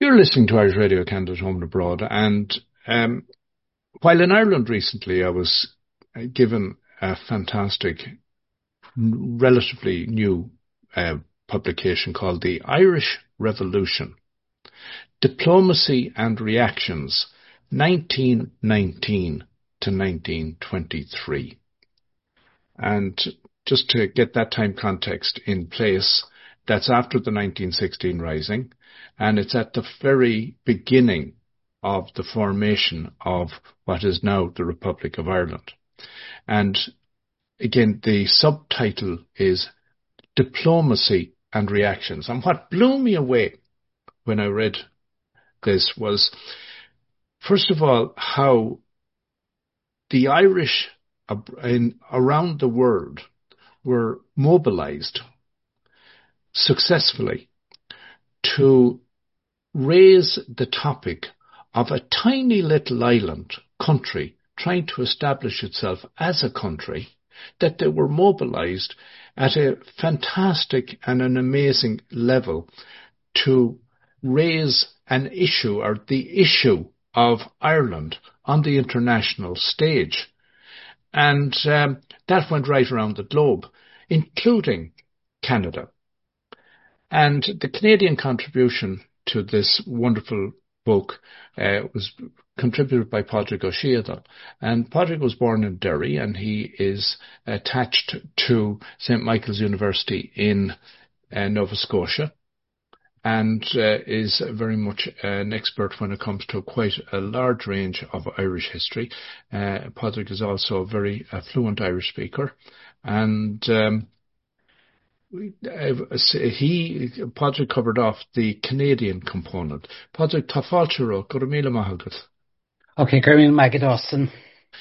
You're listening to Irish Radio Canada Home and Abroad, and while in Ireland recently, I was given a fantastic, relatively new publication called The Irish Revolution: Diplomacy and Reactions, 1919 to 1923. And just to get that time context in place, that's after the 1916 Rising, and it's at the very beginning of the formation of what is now the Republic of Ireland. And again, the subtitle is Diplomacy and Reactions. And what blew me away when I read this was, first of all, how the Irish around the world were mobilized successfully to raise the topic of a tiny little island country trying to establish itself as a country, that they were mobilized at a fantastic and an amazing level to raise an issue, or the issue of Ireland, on the international stage. And that went right around the globe, including Canada. And the Canadian contribution to this wonderful book was contributed by Padraig Ó Shiadal. And Padraig was born in Derry, and he is attached to St. Michael's University in Nova Scotia, and is very much an expert when it comes to quite a large range of Irish history. Padraig is also a very fluent Irish speaker, and Padraig covered off the Canadian component. Padraig, tá fáilte ró, go raibh míle maith agat. Okay, go raibh míle maith agat,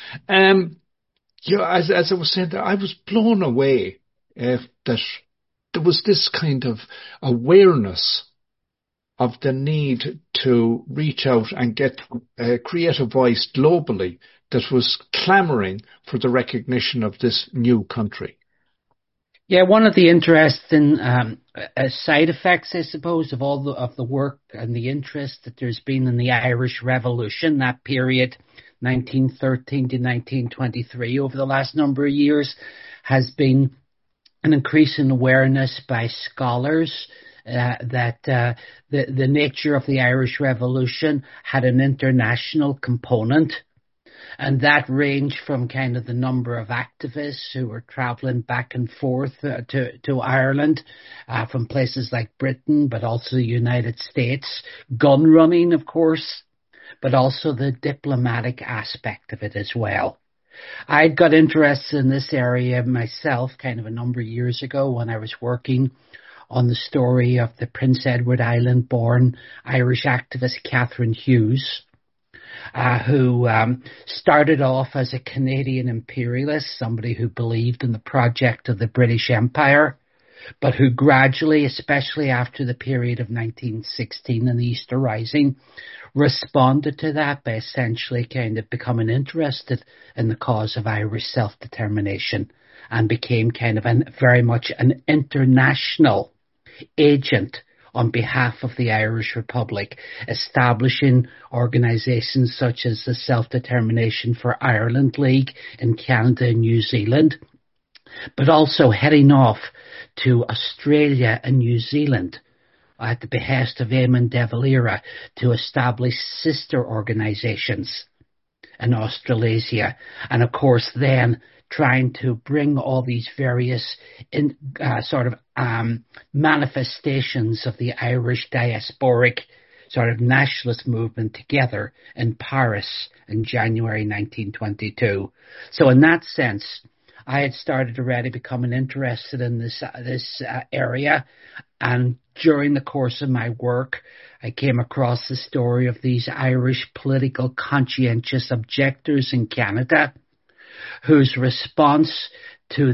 as I was saying, I was blown away that there was this kind of awareness of the need to reach out and create a voice globally that was clamouring for the recognition of this new country. Yeah, one of the interesting side effects, I suppose, of all of the work and the interest that there's been in the Irish Revolution, that period, 1913 to 1923, over the last number of years, has been an increasing awareness by scholars that the nature of the Irish Revolution had an international component. And that ranged from kind of the number of activists who were travelling back and forth to Ireland from places like Britain, but also the United States, gun running, of course, but also the diplomatic aspect of it as well. I got interested in this area myself kind of a number of years ago when I was working on the story of the Prince Edward Island born Irish activist Catherine Hughes, who started off as a Canadian imperialist, somebody who believed in the project of the British Empire, but who gradually, especially after the period of 1916 and the Easter Rising, responded to that by essentially kind of becoming interested in the cause of Irish self-determination and became kind of very much an international agent on behalf of the Irish Republic, establishing organisations such as the Self-Determination for Ireland League in Canada and New Zealand, but also heading off to Australia and New Zealand at the behest of Eamon de Valera to establish sister organisations in Australasia, and of course then trying to bring all these various manifestations of the Irish diasporic sort of nationalist movement together in Paris in January 1922. So in that sense, I had started already becoming interested in this area, and during the course of my work, I came across the story of these Irish political conscientious objectors in Canada, whose response to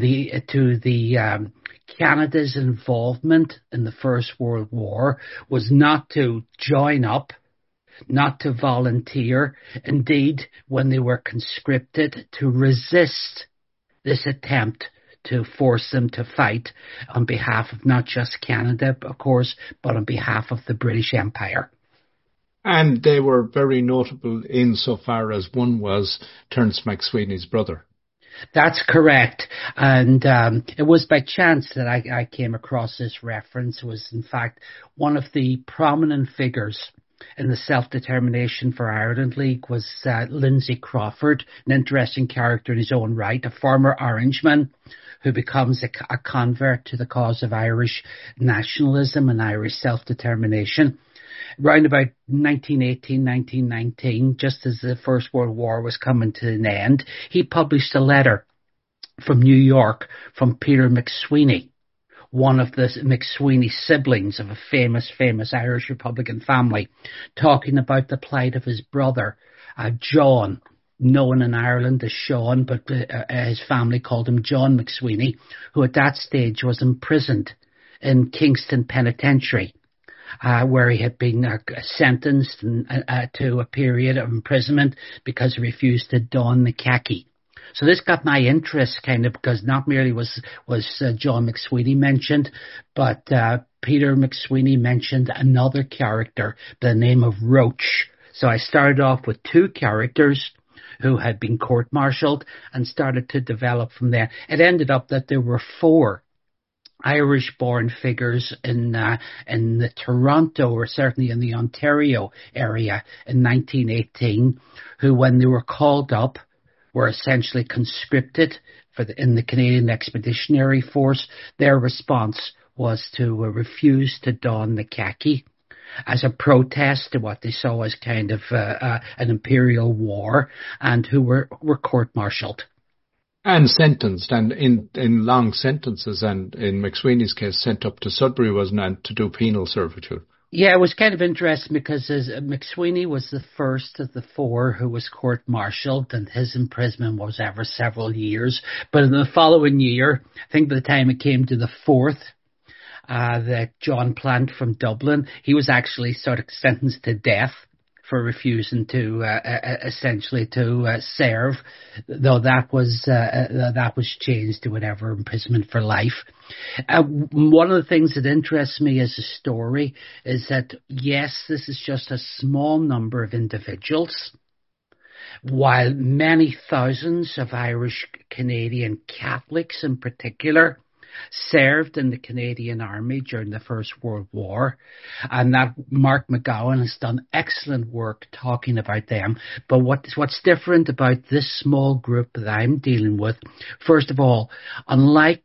Canada's involvement in the First World War was not to join up, not to volunteer, indeed, when they were conscripted, to resist this attempt to force them to fight on behalf of not just Canada, of course, but on behalf of the British Empire. And they were very notable insofar as one was Terence MacSweeney's brother. That's correct. And it was by chance that I came across this reference. It was, in fact, one of the prominent figures in the Self-Determination for Ireland League was Lindsay Crawford, an interesting character in his own right, a former Orangeman who becomes a convert to the cause of Irish nationalism and Irish self-determination. Round about 1918, 1919, just as the First World War was coming to an end, he published a letter from New York from Peter MacSweeney, one of the MacSweeney siblings of a famous Irish Republican family, talking about the plight of his brother, John, known in Ireland as Sean, but his family called him John MacSweeney, who at that stage was imprisoned in Kingston Penitentiary, where he had been sentenced to a period of imprisonment because he refused to don the khaki. So this got my interest, kind of, because not merely was John MacSweeney mentioned, but Peter MacSweeney mentioned another character by the name of Roach. So I started off with two characters who had been court-martialed and started to develop from there. It ended up that there were four Irish-born figures in the Toronto, or certainly in the Ontario area in 1918, who, when they were called up, were essentially conscripted in the Canadian Expeditionary Force. Their response was to refuse to don the khaki as a protest to what they saw as kind of an imperial war, and who were court-martialed. And sentenced, and in long sentences, and in MacSweeney's case, sent up to Sudbury, wasn't it, to do penal servitude? Yeah, it was kind of interesting because MacSweeney was the first of the four who was court-martialed, and his imprisonment was ever several years. But in the following year, I think by the time it came to the fourth, that John Plant from Dublin, he was actually sort of sentenced to death for refusing to essentially to serve, though that was changed to whatever, imprisonment for life. One of the things that interests me as a story is that, yes, this is just a small number of individuals, while many thousands of Irish Canadian Catholics in particular served in the Canadian Army during the First World War, and that Mark McGowan has done excellent work talking about them. But what's different about this small group that I'm dealing with, first of all, unlike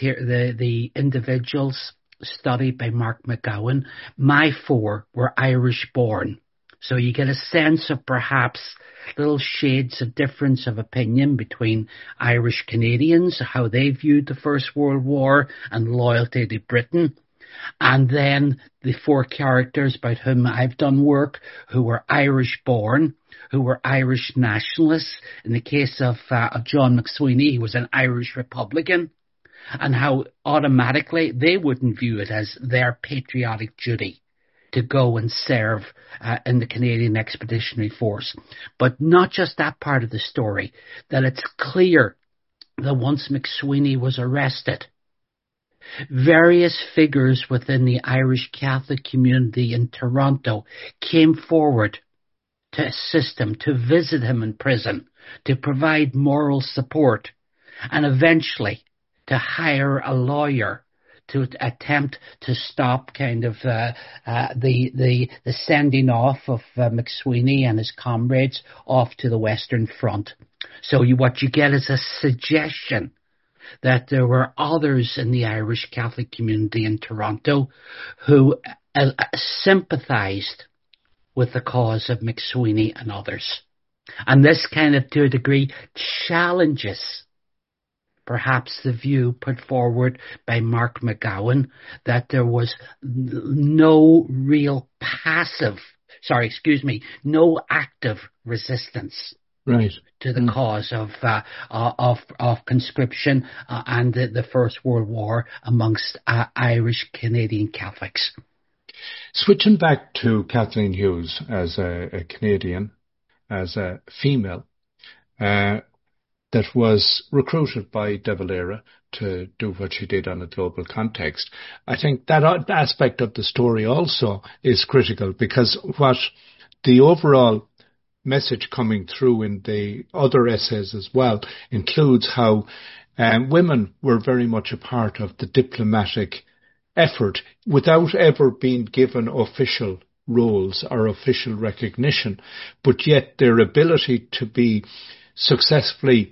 the individuals studied by Mark McGowan, my four were Irish born. So you get a sense of perhaps little shades of difference of opinion between Irish Canadians, how they viewed the First World War and loyalty to Britain, and then the four characters about whom I've done work who were Irish born, who were Irish nationalists. In the case of John MacSweeney, he was an Irish Republican, and how automatically they wouldn't view it as their patriotic duty to go and serve in the Canadian Expeditionary Force. But not just that part of the story, that it's clear that once MacSweeney was arrested, various figures within the Irish Catholic community in Toronto came forward to assist him, to visit him in prison, to provide moral support, and eventually to hire a lawyer to attempt to stop kind of the sending off of MacSweeney and his comrades off to the Western Front. So what you get is a suggestion that there were others in the Irish Catholic community in Toronto who sympathised with the cause of MacSweeney and others. And this kind of, to a degree, challenges perhaps the view put forward by Mark McGowan that there was no active resistance to the cause of conscription and the First World War amongst Irish Canadian Catholics. Switching back to Kathleen Hughes as a Canadian, as a female, that was recruited by De Valera to do what she did on a global context. I think that aspect of the story also is critical, because what the overall message coming through in the other essays as well includes how women were very much a part of the diplomatic effort without ever being given official roles or official recognition, but yet their ability to be successfully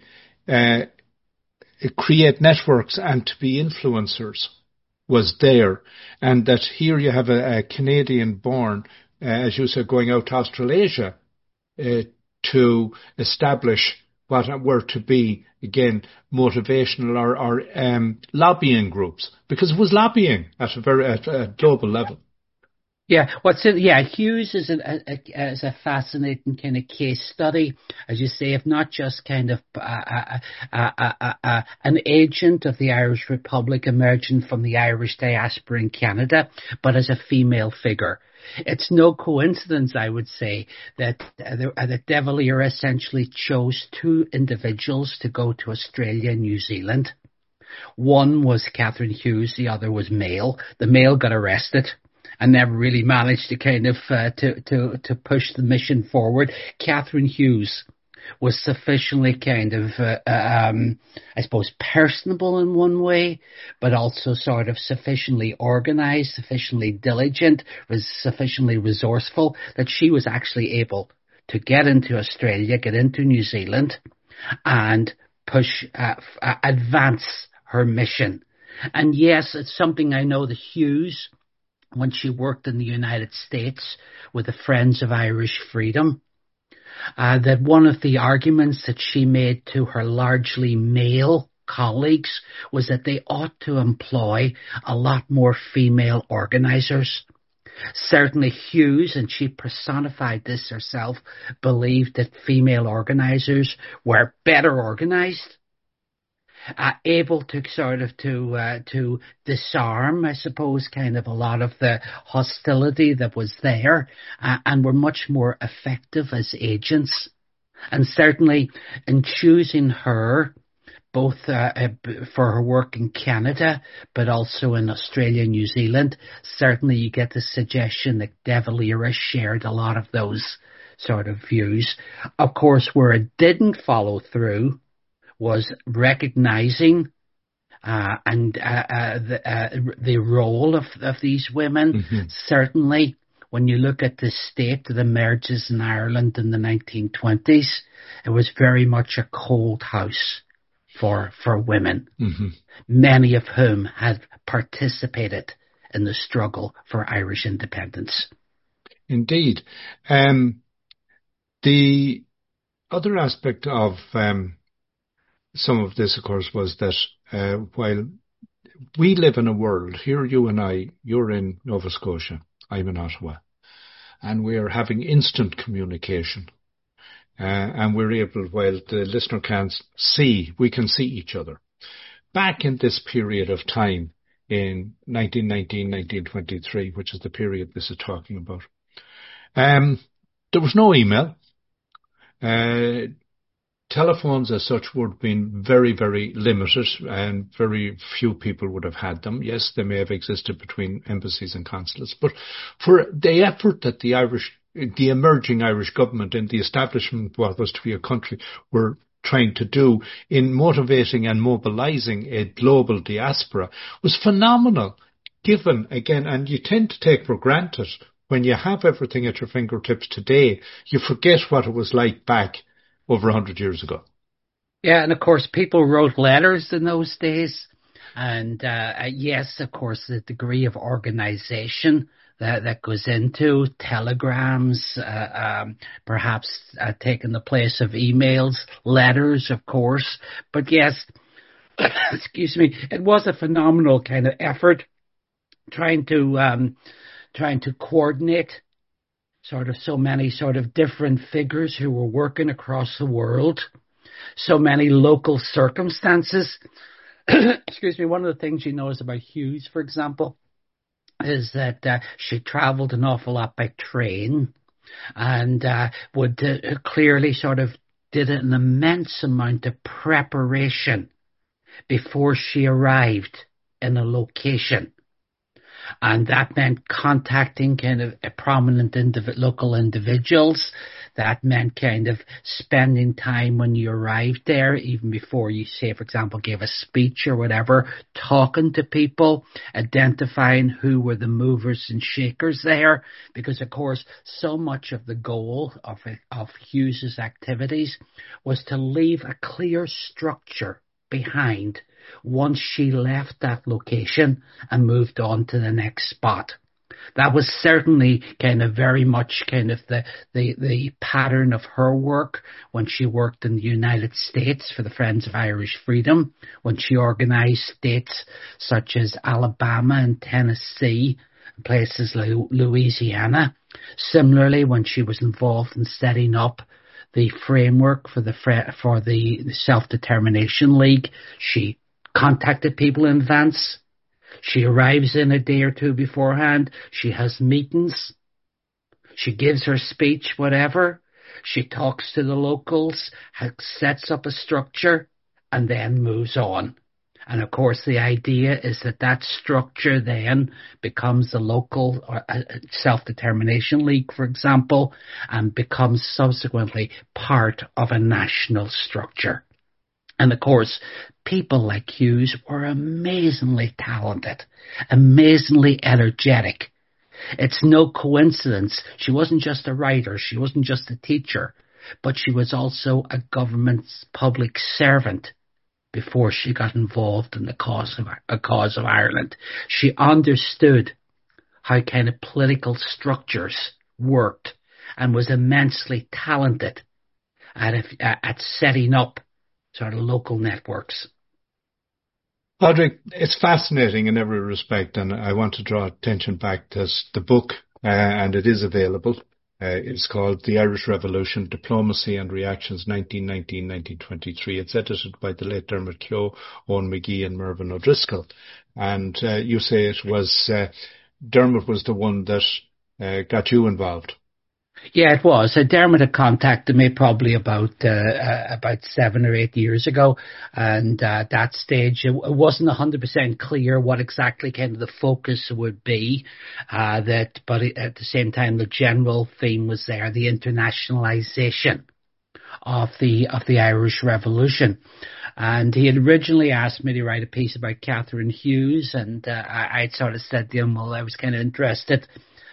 create networks and to be influencers was there. And that here you have a Canadian born, as you said, going out to Australasia to establish what were to be, again, motivational or lobbying groups, because it was lobbying at a global level. Yeah, Hughes is a fascinating kind of case study, as you say, if not just kind of an agent of the Irish Republic emerging from the Irish diaspora in Canada, but as a female figure. It's no coincidence, I would say, that De Valera essentially chose two individuals to go to Australia and New Zealand. One was Catherine Hughes, the other was Mail. The Mail got arrested and never really managed to kind of to push the mission forward. Catherine Hughes was sufficiently kind of, I suppose, personable in one way, but also sort of sufficiently organized, sufficiently diligent, was sufficiently resourceful that she was actually able to get into Australia, get into New Zealand, and push, advance her mission. And yes, it's something I know that Hughes, when she worked in the United States with the Friends of Irish Freedom, that one of the arguments that she made to her largely male colleagues was that they ought to employ a lot more female organizers. Certainly Hughes, and she personified this herself, believed that female organizers were better organized, able to sort of to disarm, I suppose, kind of a lot of the hostility that was there, and were much more effective as agents. And certainly in choosing her, both for her work in Canada, but also in Australia and New Zealand, certainly you get the suggestion that De Valera shared a lot of those sort of views. Of course, where it didn't follow through was recognizing the role of these women. Mm-hmm. Certainly, when you look at the state that emerges in Ireland in the 1920s, it was very much a cold house for women, mm-hmm. many of whom had participated in the struggle for Irish independence. Indeed. The other aspect of some of this, of course, was that while we live in a world, here you and I, you're in Nova Scotia, I'm in Ottawa, and we are having instant communication. And we're able, while the listener can't see, we can see each other. Back in this period of time in 1919, 1923, which is the period this is talking about, there was no email. Telephones as such would have been very, very limited, and very few people would have had them. Yes, they may have existed between embassies and consulates, but for the effort that the emerging Irish government in the establishment of what was to be a country were trying to do in motivating and mobilizing a global diaspora was phenomenal, given, again, and you tend to take for granted when you have everything at your fingertips today, you forget what it was like back over 100 years ago. Yeah, and of course, people wrote letters in those days. And yes, of course, the degree of organization that goes into telegrams, perhaps taking the place of emails, letters, of course. But yes, excuse me, it was a phenomenal kind of effort trying to coordinate sort of so many sort of different figures who were working across the world, so many local circumstances. Excuse me, one of the things you notice about Hughes, for example, is that she traveled an awful lot by train and would clearly sort of did an immense amount of preparation before she arrived in a location. And that meant contacting kind of a prominent local individuals. That meant kind of spending time when you arrived there, even before you, say, for example, gave a speech or whatever, talking to people, identifying who were the movers and shakers there. Because, of course, so much of the goal of Hughes's activities was to leave a clear structure behind once she left that location and moved on to the next spot. That was certainly kind of very much kind of the pattern of her work when she worked in the United States for the Friends of Irish Freedom, when she organized states such as Alabama and Tennessee, places like Louisiana. Similarly, when she was involved in setting up the framework for the Self-Determination League, she contacted people in advance. She arrives in a day or two beforehand. She has meetings. She gives her speech, whatever. She talks to the locals, sets up a structure, and then moves on. And of course, the idea is that structure then becomes the local Self-Determination League, for example, and becomes subsequently part of a national structure. And of course, people like Hughes were amazingly talented, amazingly energetic. It's no coincidence. She wasn't just a writer. She wasn't just a teacher, but she was also a government public servant before she got involved in the cause of Ireland. She understood how kind of political structures worked and was immensely talented at setting up sort of local networks. Padraig, it's fascinating in every respect, and I want to draw attention back to the book, and it is available. It's called The Irish Revolution, Diplomacy and Reactions 1919-1923. It's edited by the late Dermot Keogh, Owen McGee and Mervyn O'Driscoll. And you say it was Dermot was the one that got you involved. Yeah, it was. Dermot had contacted me probably about 7 or 8 years ago, and at that stage it wasn't 100% clear what exactly kind of the focus would be. But at the same time, the general theme was there: the internationalization of the Irish Revolution. And he had originally asked me to write a piece about Catherine Hughes, and I'd sort of said to him, well, I was kind of interested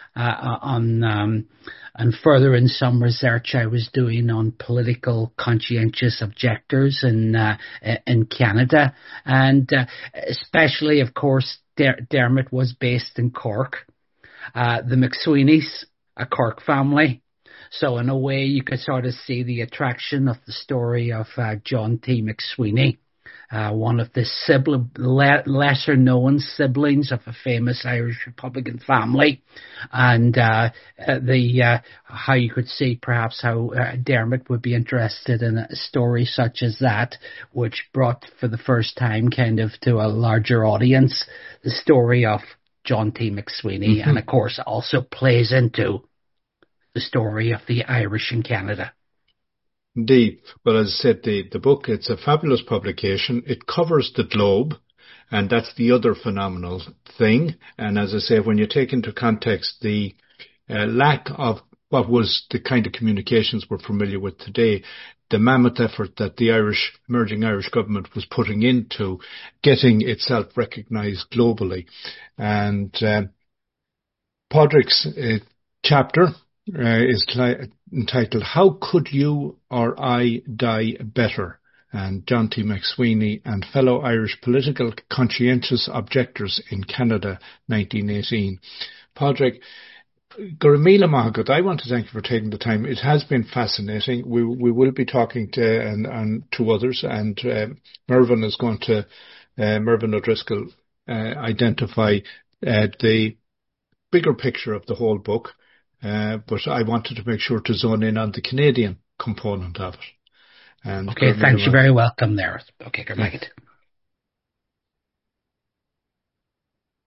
and further in some research I was doing on political conscientious objectors in Canada, and especially, of course, Dermot was based in Cork. The McSweeney's a Cork family, so in a way you could sort of see the attraction of the story of John T. McSweeney, one of the lesser known siblings of a famous Irish Republican family, and how you could see perhaps how Dermot would be interested in a story such as that, which brought for the first time kind of to a larger audience the story of John T. McSweeney, and of course also plays into the story of the Irish in Canada. Indeed. Well, as I said, the book, it's a fabulous publication. It covers the globe, and that's the other phenomenal thing. And as I say, when you take into context the lack of what was the kind of communications we're familiar with today, the mammoth effort that the emerging Irish government was putting into getting itself recognised globally. And Padraig's chapter is entitled How Could You or I Die Better? And John T. McSweeney and fellow Irish political conscientious objectors in Canada, 1918. Padraig, Gurumila Mahagut, I want to thank you for taking the time. It has been fascinating. We will be talking to others, and Mervyn is going to, Mervyn O'Driscoll, identify the bigger picture of the whole book. But I wanted to make sure to zone in on the Canadian component of it. And okay, thanks. You're very welcome there. Okay, good night.